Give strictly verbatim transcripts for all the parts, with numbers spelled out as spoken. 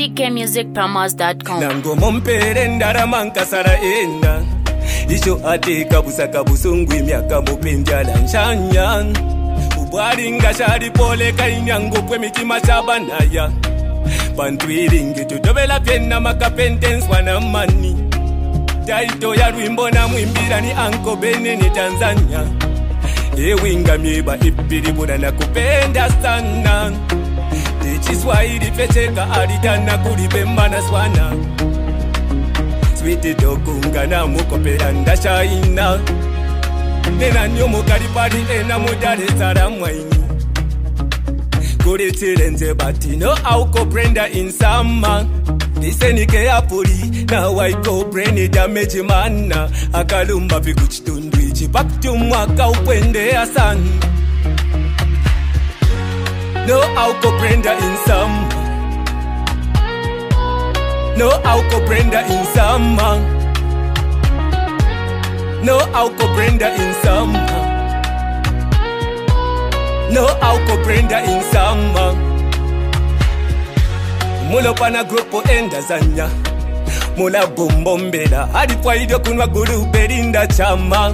c k music promos dot com. Nango mompere ndara mankasara enda Isho ateka busaka busungu imyaka mupendala nshanya Ubwari ngashari pole kainyango kwe mitima chabanaya Pantwiringi tutobela pena makapentens wana mani Taito ya rwimbo na mwimbira ni Anko Bene ni Tanzania Ewinga mieba ipiribuda na kupenda sana Tichiswahili pecheka aridana kulibemba na swana Sweetie dokunga na mukopera ndashaina Nena nyomo karipari ena mudare sara mwaini Kure chilenze batino auko brenda insama Listen carefully, now I go brain damage mana Akalumba viku chitundu ichi Baktu mwaka upwende asan No auko brenda insama No auko brenda insama No auko brenda insama No auko brenda insama Mula pana grupo enda zanya Mula bombombela Hadi kwa ido kunwa guru berinda chama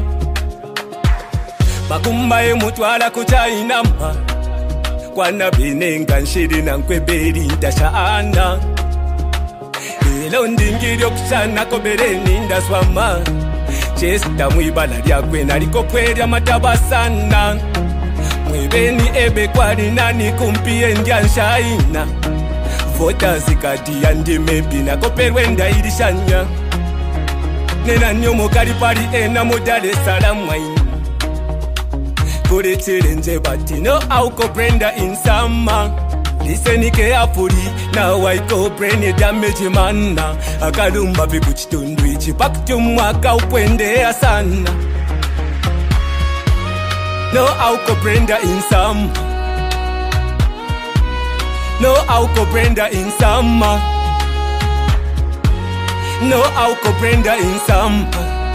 Makumba e mutwala kuchainama Kwa nabinenga nshiri na nkwe berinda shaana Ilo ndingirio kushana kobereni ndaswama Chesta mwibala lyakwe naliko kwerya matabasana Mwebeni ebe kwari nani kumpie ndya nshaina Vota zikati ya ndimebi na koperwe ndairishanya Nena nyomo karipari ena modale salamu waini Kure chilenze batino auko brenda insama Listen carefully, now I go brain damage mana Akalumba viku chitundu ichi Baktu mwaka upwende asana No auko brenda insama No auko brenda insama No auko brenda insama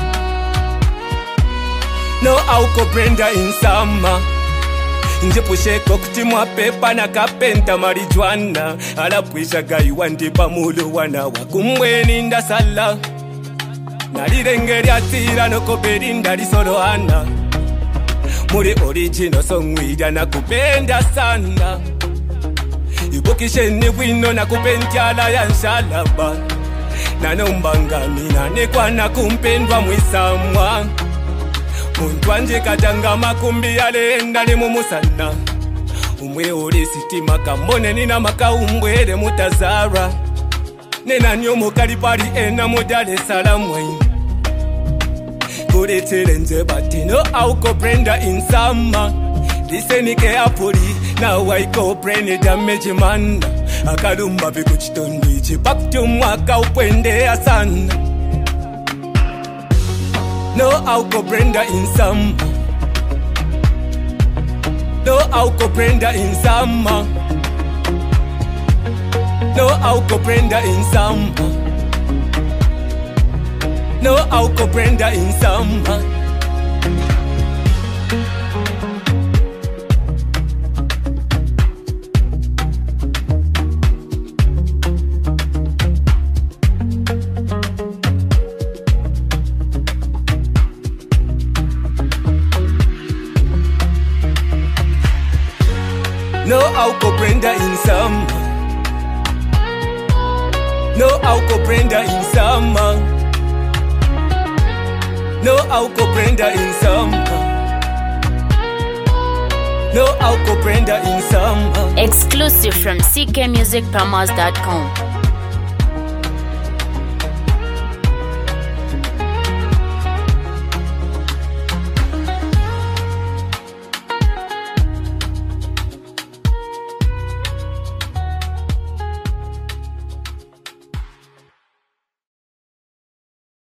No auko brenda insama Njepusheko kutimwa pepa na kapenta marijuana Alapwisha gaiwa ndipa mulu wana wakumweni ndasala Nalirengeri atira no koperinda lisorohana Muri original song wida na kupenda sana Ibukisheni wino na kupentyala ya nshalaba Nanombangami na nekwa na kumpendwa mwisamwa Muntu anje katanga makumbi yale endali mumusana Umwe uri sitima kamone nina maka umbwere mutazara Nena nyomo karipari ena modale salamu waini Kure chilenze batino auko brenda insama Listen carefully, now I go brain damage mana Akalumba viku chitundu ichi Baktu mwaka upwende asana No auko brenda insama No auko brenda insama No auko brenda insama No auko brenda insama No auko brenda insama No auko brenda insama No auko brenda insama No auko brenda insama Exclusive from c k music promos dot com.